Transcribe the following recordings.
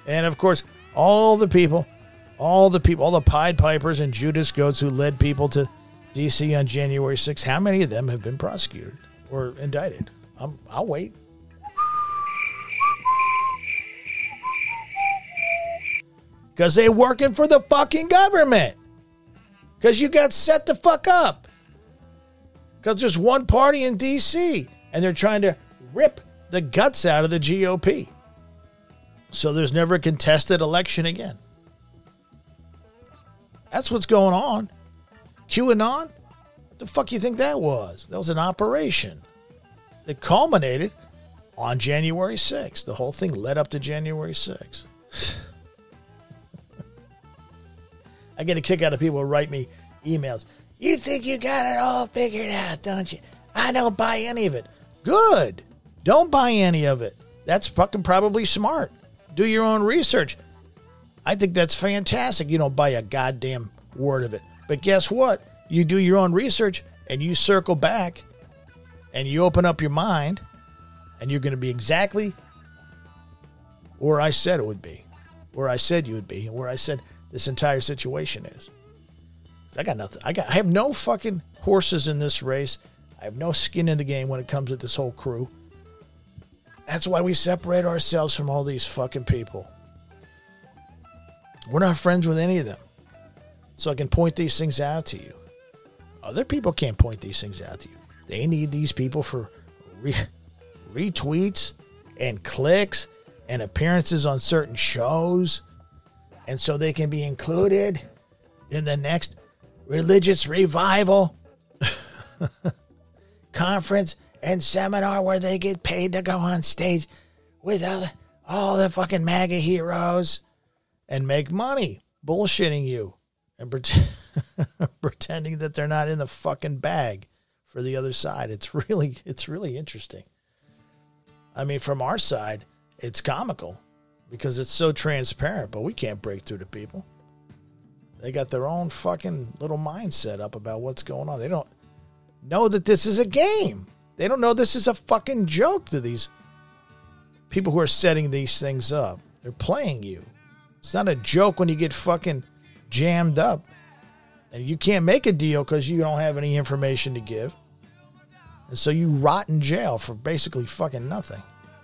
And, of course, all the Pied Pipers and Judas Goats who led people to D.C. on January 6th, how many of them have been prosecuted or indicted? I'll wait. Because they're working for the fucking government. Because you got set the fuck up. Because there's one party in D.C. and they're trying to rip the guts out of the GOP. So there's never a contested election again. That's what's going on. QAnon? What the fuck you think that was? That was an operation that culminated on January 6th. The whole thing led up to January 6th. I get a kick out of people who write me emails. You think you got it all figured out, don't you? I don't buy any of it. Good. Don't buy any of it. That's fucking probably smart. Do your own research. I think that's fantastic. You don't buy a goddamn word of it. But guess what? You do your own research and you circle back and you open up your mind and you're going to be exactly where I said it would be, where I said you would be, and where I said this entire situation is. I got nothing. I have no fucking horses in this race. I have no skin in the game when it comes to this whole crew. That's why we separate ourselves from all these fucking people. We're not friends with any of them. So I can point these things out to you. Other people can't point these things out to you. They need these people for retweets and clicks and appearances on certain shows. And so they can be included in the next religious revival conference and seminar where they get paid to go on stage with all the fucking MAGA heroes and make money bullshitting you and pretending that they're not in the fucking bag for the other side. It's really interesting. I mean, from our side, it's comical because it's so transparent, but we can't break through to people. They got their own fucking little mindset up about what's going on. They don't know that this is a game. They don't know this is a fucking joke to these people who are setting these things up. They're playing you. It's not a joke when you get fucking jammed up and you can't make a deal because you don't have any information to give. And so you rot in jail for basically fucking nothing.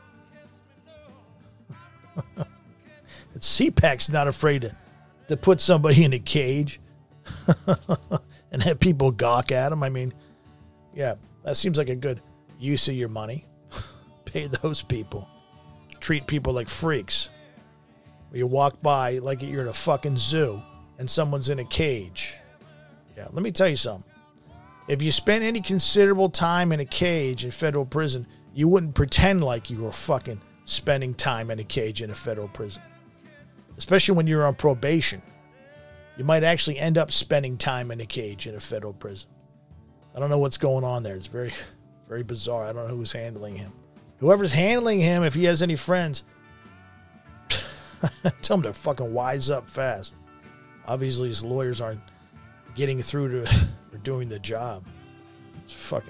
And CPAC's not afraid to put somebody in a cage and have people gawk at them. I mean, yeah, that seems like a good use of your money. Pay those people. Treat people like freaks. You walk by like you're in a fucking zoo and someone's in a cage. Yeah, let me tell you something. If you spent any considerable time in a cage in federal prison, you wouldn't pretend like you were fucking spending time in a cage in a federal prison. Especially when you're on probation. You might actually end up spending time in a cage in a federal prison. I don't know what's going on there. It's very, very bizarre. I don't know who's handling him. Whoever's handling him, if he has any friends, tell him to fucking wise up fast. Obviously, his lawyers aren't getting through to or doing the job. It's fucking.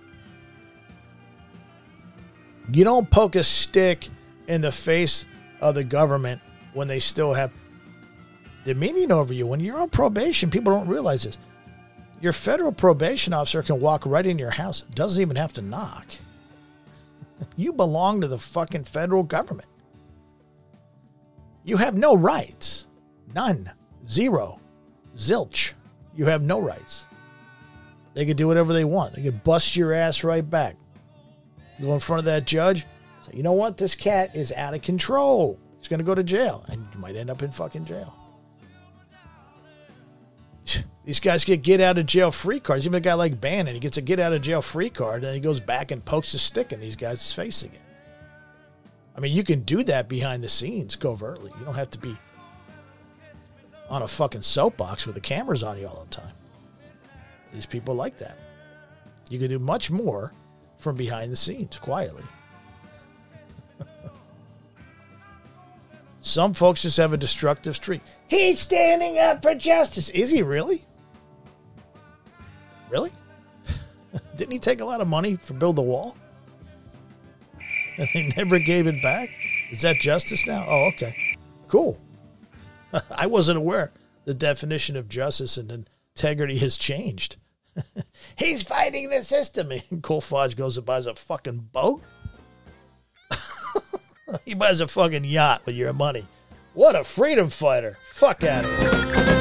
You don't poke a stick in the face of the government when they still have dominion over you. When you're on probation, people don't realize this. Your federal probation officer can walk right in your house. Doesn't even have to knock. You belong to the fucking federal government. You have no rights. None. Zero. Zilch. You have no rights. They could do whatever they want. They could bust your ass right back. Go in front of that judge. Say, you know what? This cat is out of control. He's going to go to jail. And you might end up in fucking jail. These guys get out of jail free cards. Even a guy like Bannon, he gets a get out of jail free card, and he goes back and pokes a stick in these guys' face again. I mean, you can do that behind the scenes covertly. You don't have to be on a fucking soapbox with the cameras on you all the time. These people like that. You can do much more from behind the scenes, quietly. Some folks just have a destructive streak. He's standing up for justice. Is he really? Really? Didn't he take a lot of money for build the wall? And they never gave it back? Is that justice now? Oh, okay. Cool. I wasn't aware the definition of justice and integrity has changed. He's fighting the system. And Cool Fudge goes and buys a fucking boat. He buys a fucking yacht with your money. What a freedom fighter. Fuck out of here.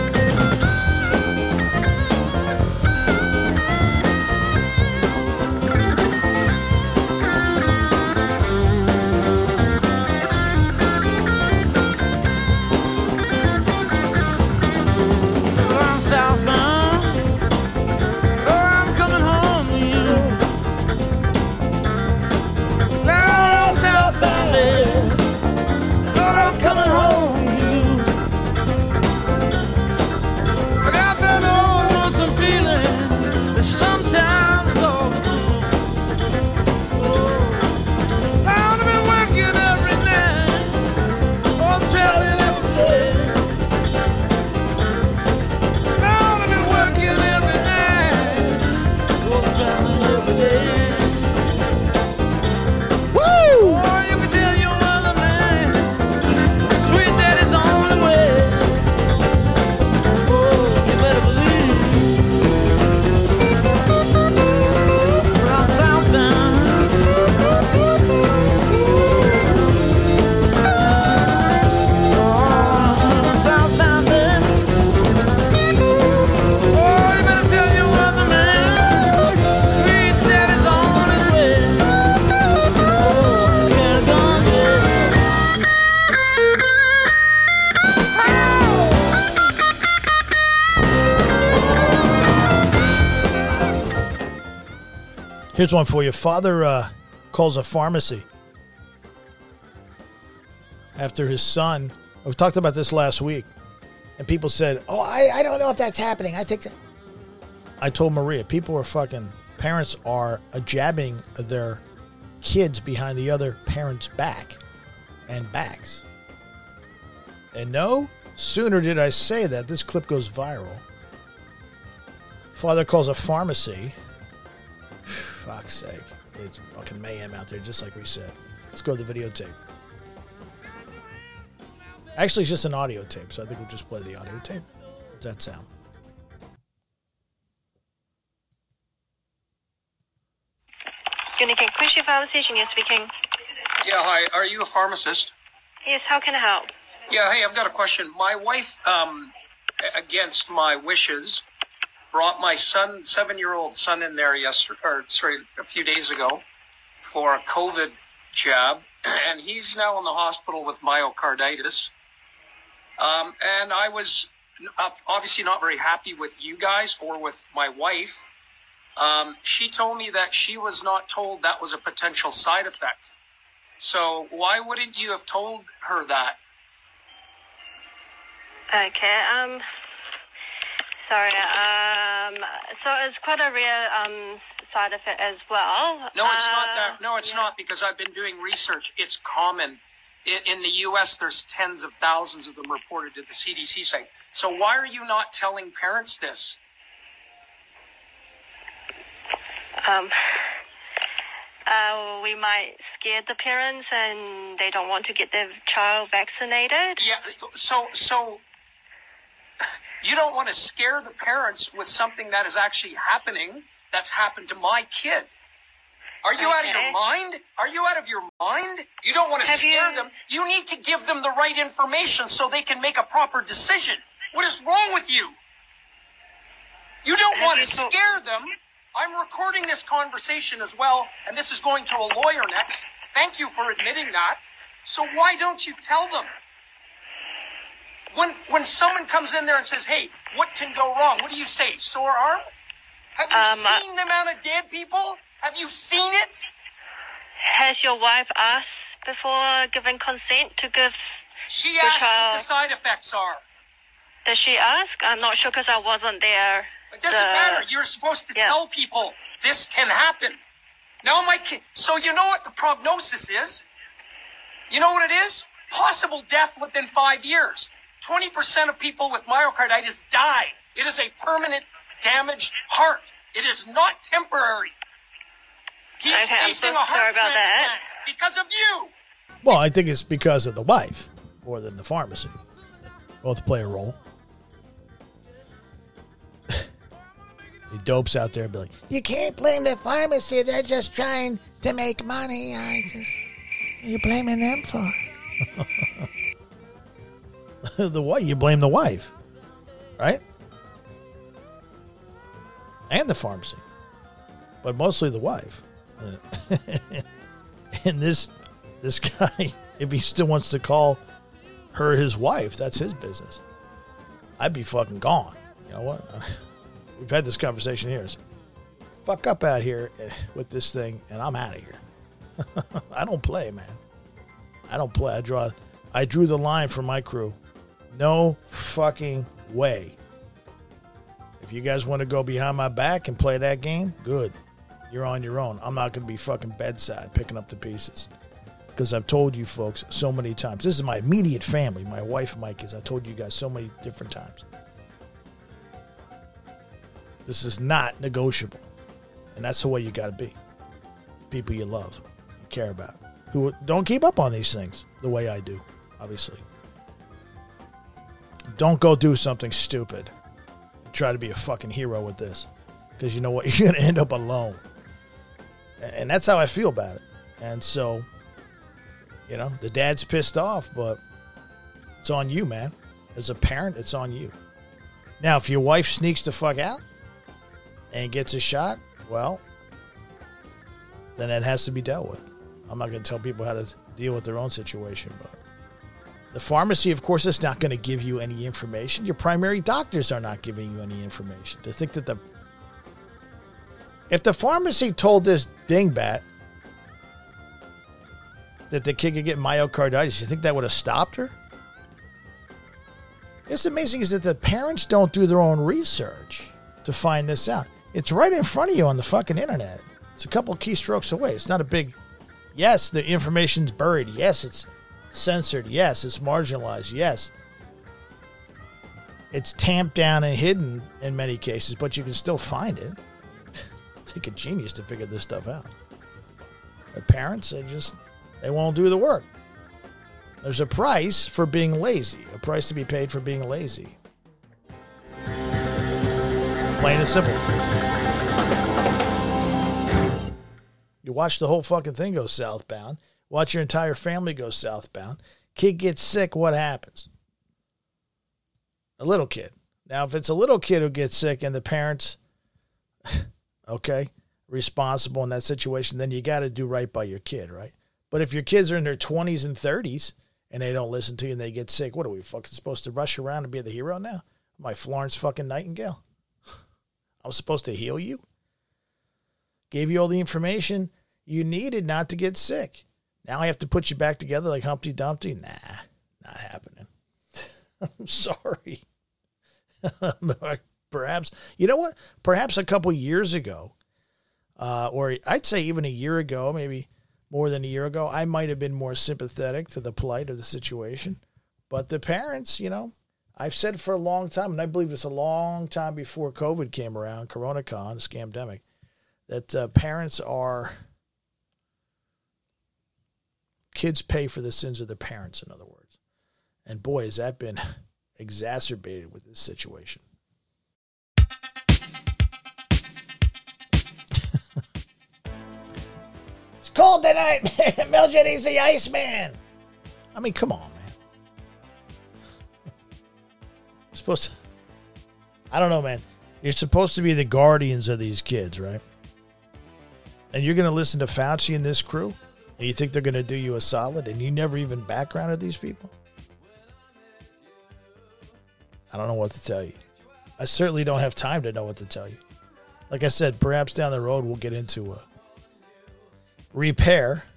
Here's one for you. Father calls a pharmacy after his son. We talked about this last week, and people said, "Oh, I don't know if that's happening. I think." I told Maria, parents are jabbing their kids behind the other parent's back and backs. And no sooner did I say that, this clip goes viral. Father calls a pharmacy. Fuck's sake. It's fucking mayhem out there, just like we said. Let's go to the videotape. Actually, it's just an audio tape, so I think we'll just play the audio tape. How's that sound? Unique Christian Pharmacy, you're speaking. Yeah, hi. Are you a pharmacist? Yes, how can I help? Yeah, hey, I've got a question. My wife, against my wishes, brought my 7-year-old son in there a few days ago for a COVID jab, and he's now in the hospital with myocarditis. And I was obviously not very happy with you guys or with my wife. She told me that she was not told that was a potential side effect. So why wouldn't you have told her that? Okay, sorry, so it's quite a rare side effect as well. No, it's not that. No, it's not, because I've been doing research. It's common. In the U.S., there's tens of thousands of them reported to the CDC site. So why are you not telling parents this? We might scare the parents and they don't want to get their child vaccinated. Yeah, so you don't want to scare the parents with something that is actually happening, that's happened to my kid. Are you out of your mind? Are you out of your mind? You don't want to scare them. You need to give them the right information so they can make a proper decision. What is wrong with you? You don't want to scare them. I'm recording this conversation as well, and this is going to a lawyer next. Thank you for admitting that. So why don't you tell them? When someone comes in there and says, hey, what can go wrong? What do you say? Sore arm? Have you seen the amount of dead people? Have you seen it? Has your wife asked before giving consent to give She asked what the side effects are. Does she ask? I'm not sure because I wasn't there. It doesn't matter. You're supposed to tell people this can happen. Now my kid, so you know what the prognosis is? You know what it is? Possible death within 5 years. 20% of people with myocarditis die. It is a permanent damaged heart. It is not temporary. He's facing a heart transplant because of you. Well, I think it's because of the wife. more than the pharmacy. Both play a role. The dopes out there be like, you can't blame the pharmacy. They're just trying to make money. You're blaming them for? The what? You blame the wife, right? And the pharmacy. But mostly the wife. And this guy, if he still wants to call her his wife, that's his business. I'd be fucking gone. You know what? We've had this conversation here. So fuck up out here with this thing, and I'm out of here. I don't play, man. I don't play. I drew the line for my crew. No fucking way. If you guys want to go behind my back and play that game, good. You're on your own. I'm not going to be fucking bedside picking up the pieces. Because I've told you folks so many times. This is my immediate family, my wife and my kids. I told you guys so many different times. This is not negotiable. And that's the way you got to be. People you love, you care about, who don't keep up on these things the way I do, obviously. Don't go do something stupid. Try to be a fucking hero with this. Because you know what? You're going to end up alone. And that's how I feel about it. And so, you know, the dad's pissed off, but it's on you, man. As a parent, it's on you. Now, if your wife sneaks the fuck out and gets a shot, well, then that has to be dealt with. I'm not going to tell people how to deal with their own situation, but the pharmacy, of course, is not going to give you any information. Your primary doctors are not giving you any information. To think that if the pharmacy told this dingbat that the kid could get myocarditis, you think that would have stopped her? It's amazing is that the parents don't do their own research to find this out. It's right in front of you on the fucking internet. It's a couple keystrokes away. It's not a big, yes, the information's buried. Yes, it's censored. Yes, it's marginalized. Yes, it's tamped down and hidden in many cases, but you can still find it. Take a genius to figure this stuff out. The parents, they won't do the work. There's a price for being lazy, a price to be paid for being lazy. Plain and simple. You watch the whole fucking thing go southbound. Watch your entire family go southbound. Kid gets sick, what happens? A little kid. Now, if it's a little kid who gets sick and the parents, okay, responsible in that situation, then you got to do right by your kid, right? But if your kids are in their 20s and 30s and they don't listen to you and they get sick, what are we fucking supposed to rush around and be the hero now? Am I Florence fucking Nightingale? I was supposed to heal you? Gave you all the information you needed not to get sick. Now I have to put you back together like Humpty Dumpty? Nah, not happening. I'm sorry. Perhaps, you know what? Perhaps a couple years ago, or I'd say even a year ago, maybe more than a year ago, I might have been more sympathetic to the plight of the situation. But the parents, you know, I've said for a long time, and I believe it's a long time before COVID came around, CoronaCon, Scamdemic, that parents are, kids pay for the sins of their parents, in other words. And boy, has that been exacerbated with this situation. It's cold tonight, man. Mildred, he's the Iceman. I mean, come on, man. You're supposed to, I don't know, man. You're supposed to be the guardians of these kids, right? And you're going to listen to Fauci and this crew? And you think they're going to do you a solid? And you never even backgrounded these people? I don't know what to tell you. I certainly don't have time to know what to tell you. Like I said, perhaps down the road we'll get into a repair.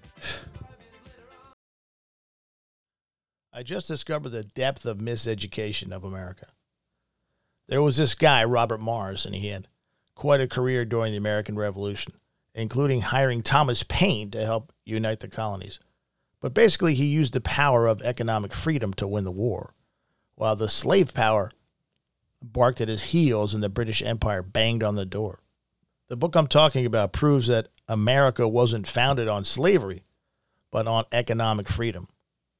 I just discovered the depth of miseducation of America. There was this guy, Robert Morris, and he had quite a career during the American Revolution, including hiring Thomas Paine to help unite the colonies. But basically, he used the power of economic freedom to win the war, while the slave power barked at his heels and the British Empire banged on the door. The book I'm talking about proves that America wasn't founded on slavery, but on economic freedom.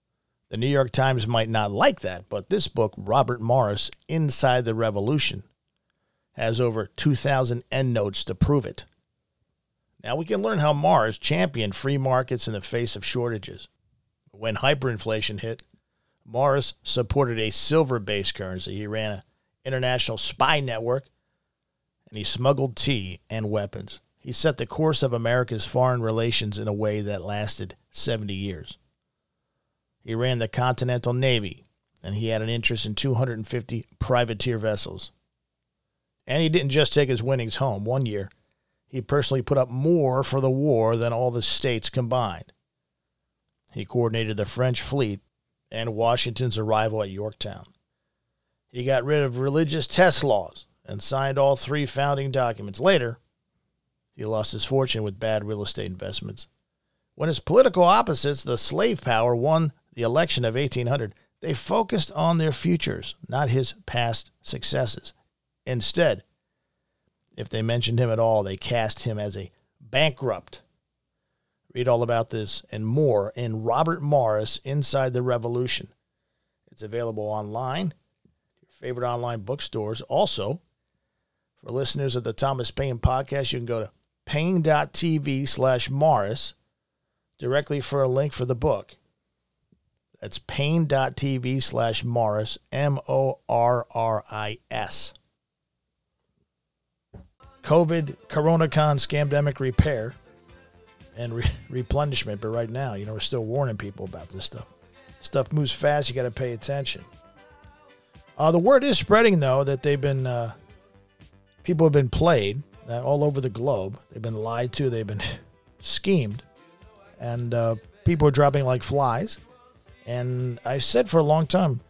The New York Times might not like that, but this book, Robert Morris, Inside the Revolution, has over 2,000 endnotes to prove it. Now we can learn how Morris championed free markets in the face of shortages. When hyperinflation hit, Morris supported a silver-based currency. He ran an international spy network, and he smuggled tea and weapons. He set the course of America's foreign relations in a way that lasted 70 years. He ran the Continental Navy, and he had an interest in 250 privateer vessels. And he didn't just take his winnings home. One year, he personally put up more for the war than all the states combined. He coordinated the French fleet and Washington's arrival at Yorktown. He got rid of religious test laws and signed all 3 founding documents. Later, he lost his fortune with bad real estate investments. When his political opposites, the slave power, won the election of 1800, they focused on their futures, not his past successes. Instead, if they mentioned him at all, they cast him as a bankrupt. Read all about this and more in Robert Morris, Inside the Revolution. It's available online, your favorite online bookstores. Also, for listeners of the Thomas Paine podcast, you can go to Paine.tv/Morris directly for a link for the book. That's Paine.tv/Morris, Morris. COVID, CoronaCon, Scamdemic repair, and replenishment. But right now, we're still warning people about this stuff. Stuff moves fast. You got to pay attention. The word is spreading, though, that people have been played all over the globe. They've been lied to. They've been schemed. And people are dropping like flies. And I said for a long time,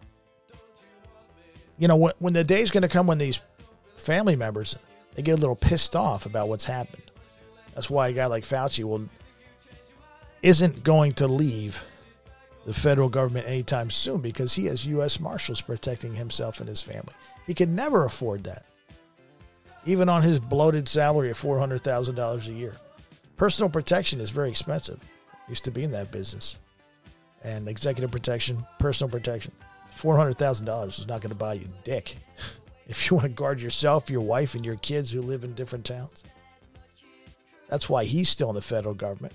when the day's going to come when these family members, they get a little pissed off about what's happened. That's why a guy like Fauci isn't going to leave the federal government anytime soon, because he has U.S. Marshals protecting himself and his family. He could never afford that, even on his bloated salary of $400,000 a year. Personal protection is very expensive. I used to be in that business. And executive protection, personal protection, $400,000 is not going to buy you dick. If you want to guard yourself, your wife, and your kids who live in different towns. That's why he's still in the federal government.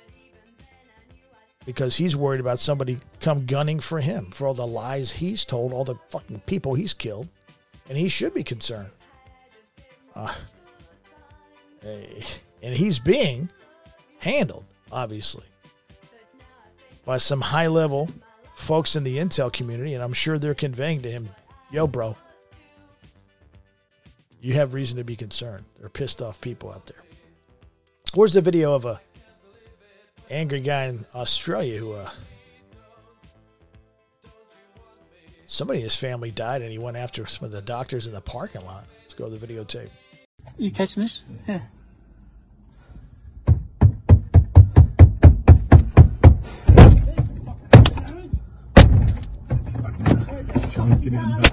Because he's worried about somebody come gunning for him, for all the lies he's told, all the fucking people he's killed. And he should be concerned. And he's being handled, obviously, by some high-level folks in the intel community. And I'm sure they're conveying to him, yo, bro, you have reason to be concerned. There are pissed off people out there. Where's the video of a angry guy in Australia who somebody in his family died and he went after some of the doctors in the parking lot. Let's go to the videotape. You catching this? Yeah. Get in the back.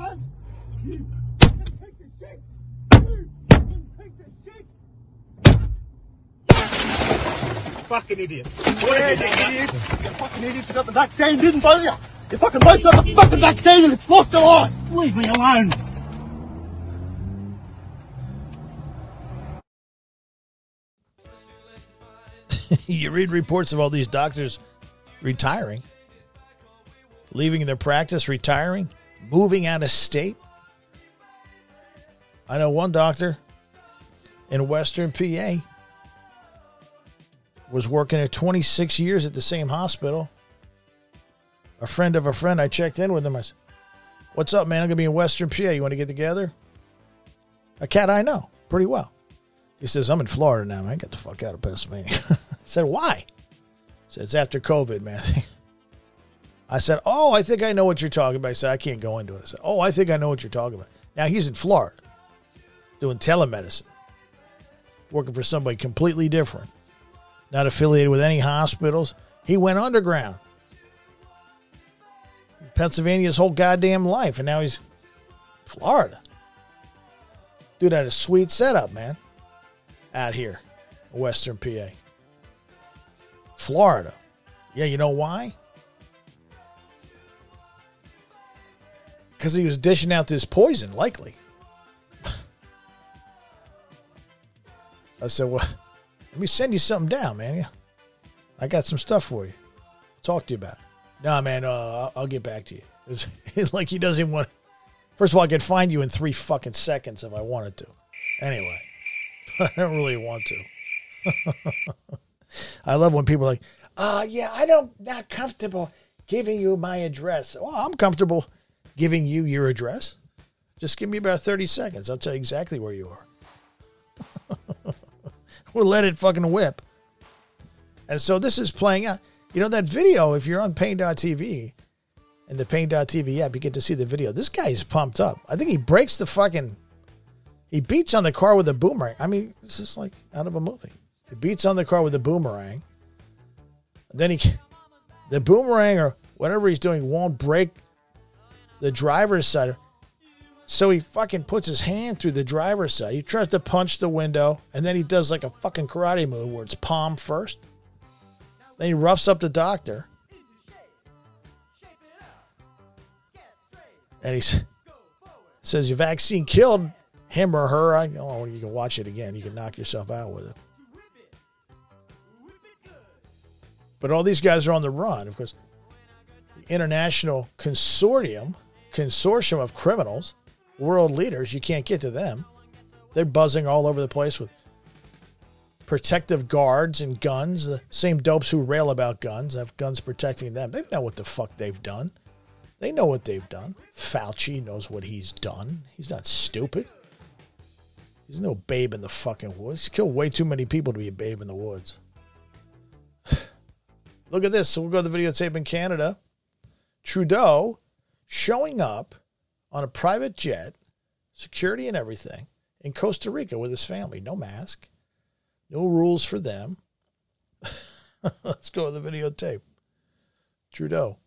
Fucking idiot. What idiots? You fucking idiots. You got the vaccine, didn't both of you? You fucking both got the fucking vaccine and it's lost a life. Leave me alone. You read reports of all these doctors retiring, leaving their practice, retiring, moving out of state. I know one doctor in Western PA was working at 26 years at the same hospital. A friend of a friend, I checked in with him. I said, what's up, man? I'm going to be in Western PA. You want to get together? A cat I know pretty well. He says, I'm in Florida now, man. Get the fuck out of Pennsylvania. I said, why? He said, it's after COVID, man. I said, oh, I think I know what you're talking about. He said, I can't go into it. I said, oh, I think I know what you're talking about. Now he's in Florida doing telemedicine, working for somebody completely different, not affiliated with any hospitals. He went underground. Pennsylvania's whole goddamn life, and now he's Florida. Dude had a sweet setup, man, out here in Western PA. Florida. Yeah, you know why? Because he was dishing out this poison, likely. I said, well, let me send you something down, man. I got some stuff for you. I'll talk to you about it. Nah, man, I'll get back to you. It's like he doesn't even want... First of all, I could find you in 3 fucking seconds if I wanted to. Anyway, I don't really want to. I love when people are like, yeah, not comfortable giving you my address. Well, I'm comfortable giving you your address. Just give me about 30 seconds. I'll tell you exactly where you are. We'll let it fucking whip. And so this is playing out. You know, that video, if you're on Pain.tv and the Pain.tv app, you get to see the video. This guy is pumped up. I think he breaks the fucking... He beats on the car with a boomerang. I mean, this is like out of a movie. He beats on the car with a boomerang. Then the boomerang or whatever he's doing won't break the driver's side. So he fucking puts his hand through the driver's side. He tries to punch the window, and then he does like a fucking karate move where it's palm first. Then he roughs up the doctor. And he says, your vaccine killed him or her. You can watch it again. You can knock yourself out with it. But all these guys are on the run. Of course, the international consortium of criminals, world leaders, you can't get to them. They're buzzing all over the place with protective guards and guns. The same dopes who rail about guns have guns protecting them. They know what the fuck they've done. They know what they've done. Fauci knows what he's done. He's not stupid. He's no babe in the fucking woods. He's killed way too many people to be a babe in the woods. Look at this. So we'll go to the videotape in Canada. Trudeau showing up on a private jet, security and everything, in Costa Rica with his family. No mask. No rules for them. Let's go to the videotape. Trudeau.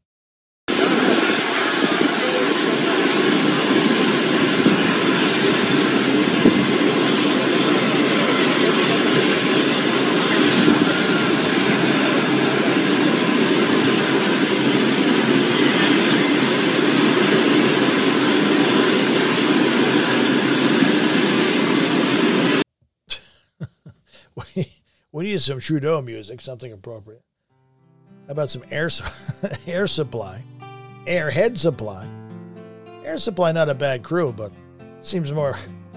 We need some Trudeau music, something appropriate. How about some air supply? Airhead supply. Air supply, not a bad crew, but seems more...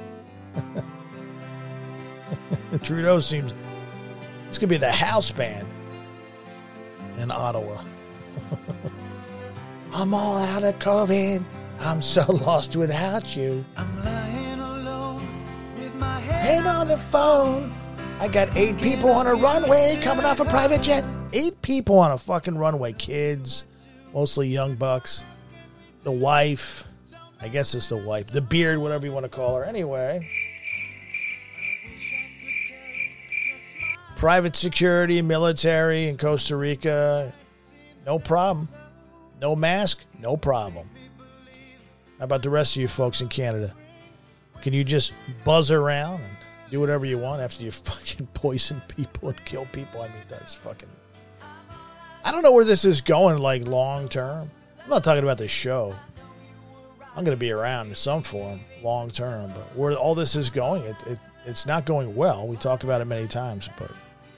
Trudeau seems... This could be the house band in Ottawa. I'm all out of COVID. I'm so lost without you. I'm lying alone with my head on the phone. I got 8 people on a runway coming off a private jet. 8 people on a fucking runway. Kids, mostly young bucks. The wife. I guess it's the wife. The beard, whatever you want to call her. Anyway. Private security, military in Costa Rica. No problem. No mask. No problem. How about the rest of you folks in Canada? Can you just buzz around and do whatever you want after you fucking poison people and kill people? I mean, that's fucking... I don't know where this is going, like, long term. I'm not talking about the show. I'm going to be around in some form long term, but where all this is going, it's not going well. We talk about it many times, but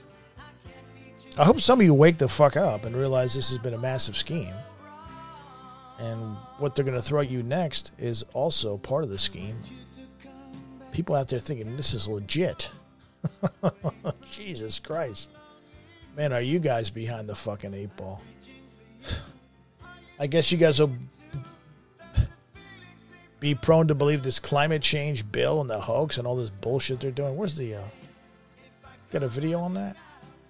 I hope some of you wake the fuck up and realize this has been a massive scheme. And what they're going to throw at you next is also part of the scheme. People out there thinking this is legit. Jesus Christ. Man, are you guys behind the fucking 8 ball? I guess you guys will be prone to believe this climate change bill and the hoax and all this bullshit they're doing. Where's the... got a video on that?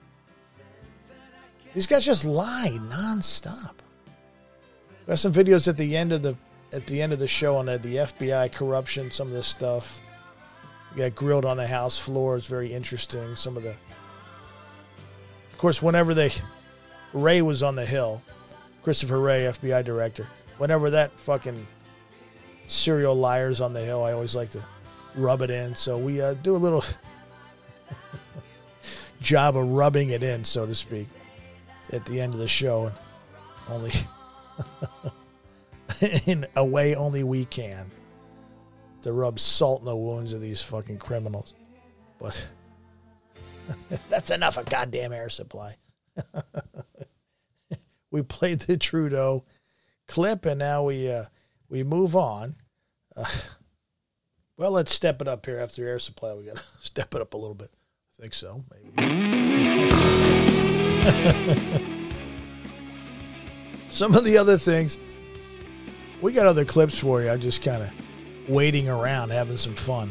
These guys just lie nonstop. We have some videos at the end of the show on the FBI corruption, some of this stuff. We got grilled on the House floor. It's very interesting. Some of the... Of course, whenever Wray was on the Hill, Christopher Wray, FBI director, whenever that fucking serial liar's on the Hill, I always like to rub it in. So we do a little job of rubbing it in, so to speak, at the end of the show. And only in a way only we can to rub salt in the wounds of these fucking criminals. But that's enough of goddamn Air Supply. We played the Trudeau clip, and now we move on. Well, let's step it up here after Air Supply. We got to step it up a little bit. I think so, maybe. Some of the other things, we got other clips for you. I'm just kind of waiting around, having some fun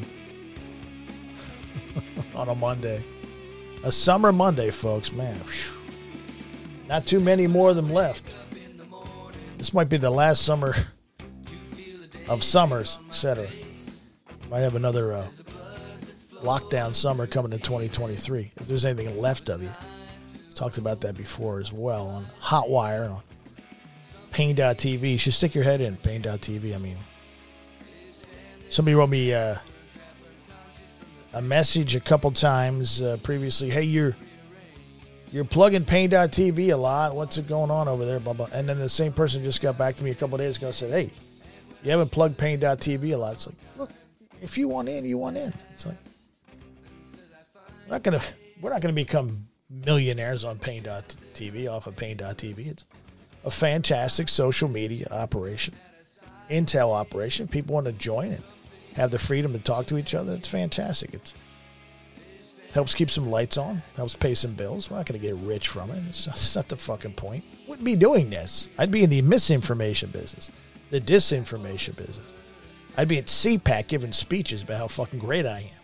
on a Monday. A summer Monday, folks, man. Whew. Not too many more of them left. This might be the last summer of summers, etc. Might have another lockdown summer coming in 2023. If there's anything left of you. Talked about that before as well on Hotwire, on Pain.tv. You should stick your head in Pain.tv. I mean, somebody wrote me a message a couple times previously. Hey, you're plugging Pain.tv a lot. What's it going on over there? Blah, blah. And then the same person just got back to me a couple days ago and said, hey, you haven't plugged Pain.tv a lot. It's like, look, if you want in, you want in. It's like, we're not gonna become millionaires on Pain.tv, off of Pain.tv. It's a fantastic social media operation, intel operation. People want to join and have the freedom to talk to each other. It's fantastic. It helps keep some lights on, helps pay some bills. We're not going to get rich from it. It's not the fucking point. Wouldn't be doing this. I'd be in the misinformation business, the disinformation business. I'd be at CPAC giving speeches about how fucking great I am.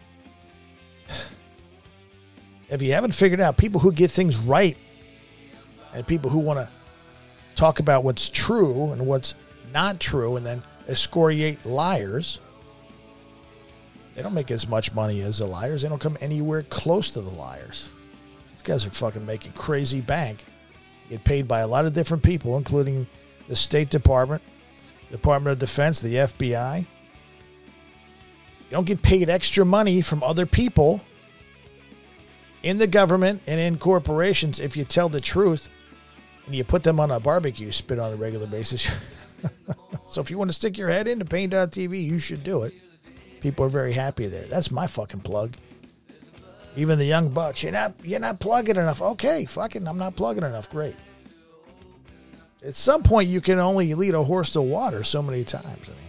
If you haven't figured out, people who get things right and people who want to talk about what's true and what's not true and then excoriate liars, they don't make as much money as the liars. They don't come anywhere close to the liars. These guys are fucking making crazy bank. Get paid by a lot of different people, including the State Department, Department of Defense, the FBI. You don't get paid extra money from other people in the government and in corporations if you tell the truth and you put them on a barbecue spit on a regular basis. So if you want to stick your head into Pain.tv, you should do it. People are very happy there. That's my fucking plug. Even the young bucks, you're not plugging enough. Okay, fucking, I'm not plugging enough. Great. At some point, you can only lead a horse to water so many times. I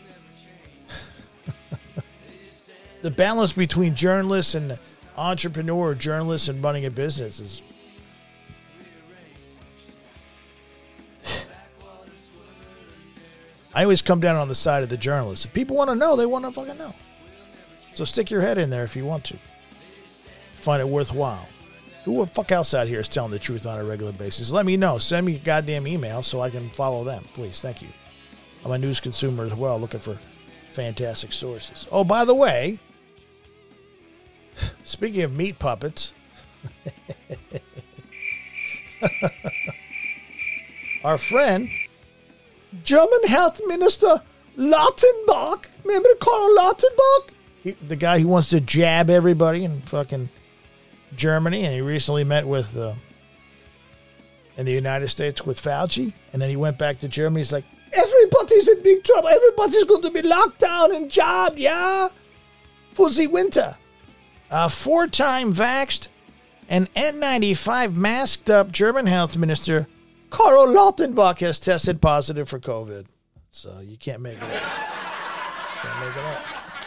mean, the balance between journalists and entrepreneur, journalists and running a business is. I always come down on the side of the journalists. If people want to know, they want to fucking know. So stick your head in there if you want to. Find it worthwhile. Who the fuck else out here is telling the truth on a regular basis? Let me know. Send me a goddamn email so I can follow them. Please, thank you. I'm a news consumer as well, looking for fantastic sources. Oh, by the way, speaking of meat puppets, our friend, German Health Minister Lautenbach, remember Karl Lautenbach? The guy who wants to jab everybody in fucking Germany, and he recently met with, in the United States with Fauci, and then he went back to Germany. He's like, everybody's in big trouble. Everybody's going to be locked down and jabbed, yeah? For the winter. 4-time vaxxed and N95 masked up German Health Minister Karl Lautenbach has tested positive for COVID. So you can't make it up. Can't make it up.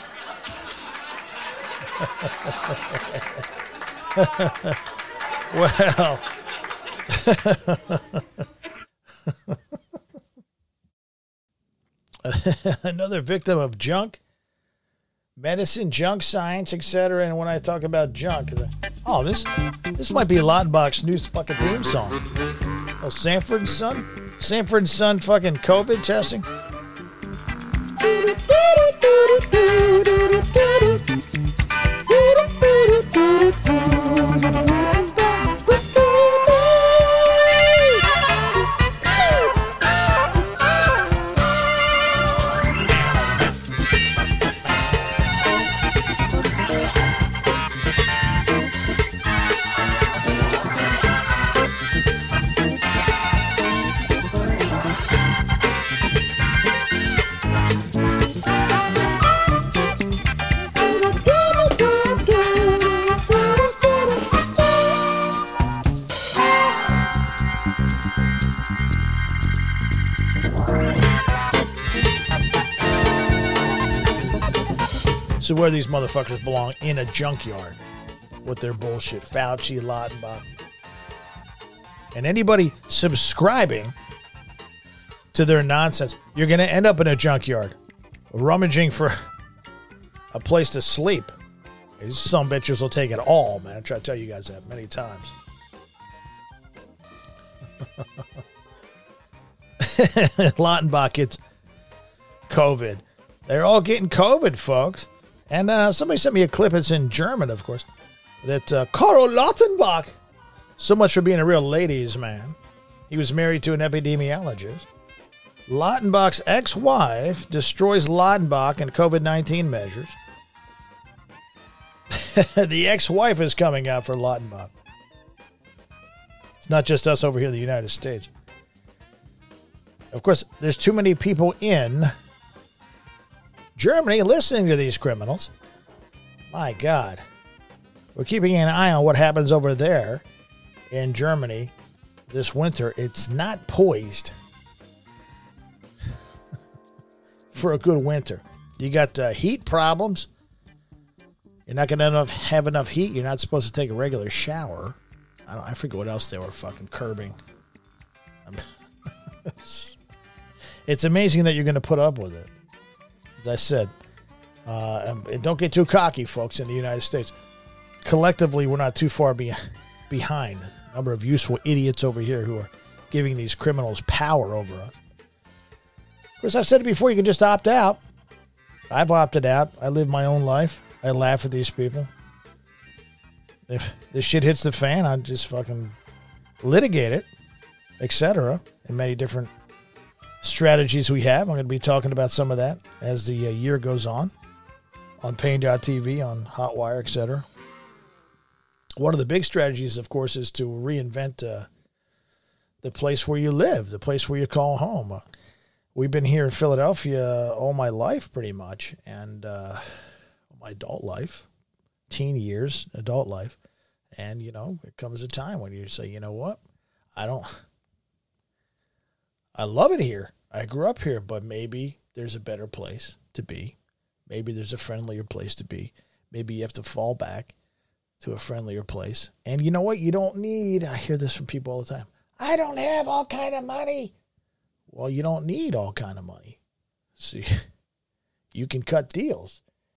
Well, another victim of junk medicine, junk science, etc. And when I talk about junk, oh, this might be a Lautenbach's new fucking theme song. Oh, Sanford and Son fucking COVID testing. This is where these motherfuckers belong, in a junkyard with their bullshit. Fauci, Lautenbach. And anybody subscribing to their nonsense, you're going to end up in a junkyard, rummaging for a place to sleep. These some bitches will take it all, man. I try to tell you guys that many times. Lautenbach gets COVID. They're all getting COVID, folks. And somebody sent me a clip. It's in German, of course. That Karl Lautenbach, so much for being a real ladies' man. He was married to an epidemiologist. Lautenbach's ex-wife destroys Lautenbach and COVID-19 measures. The ex-wife is coming out for Lautenbach. It's not just us over here in the United States. Of course, there's too many people in Germany listening to these criminals. My God. We're keeping an eye on what happens over there in Germany this winter. It's not poised for a good winter. You got heat problems. You're not going to have enough heat. You're not supposed to take a regular shower. I forget what else they were fucking curbing. It's amazing that you're going to put up with it. As I said, and don't get too cocky, folks, in the United States. Collectively, we're not too far behind. A number of useful idiots over here who are giving these criminals power over us. Of course, I've said it before, you can just opt out. I've opted out. I live my own life. I laugh at these people. If this shit hits the fan, I just fucking litigate it, etc. And many different strategies we have. I'm going to be talking about some of that as the year goes on Pain.tv, on Hotwire, etc. One of the big strategies, of course, is to reinvent the place where you live, the place where you call home. We've been here in Philadelphia all my life, pretty much, and my adult life, teen years, adult life. And, you know, there comes a time when you say, you know what, I love it here. I grew up here, but maybe there's a better place to be. Maybe there's a friendlier place to be. Maybe you have to fall back to a friendlier place. And you know what? You don't need, I hear this from people all the time, I don't have all kind of money. Well, you don't need all kind of money. See, you can cut deals.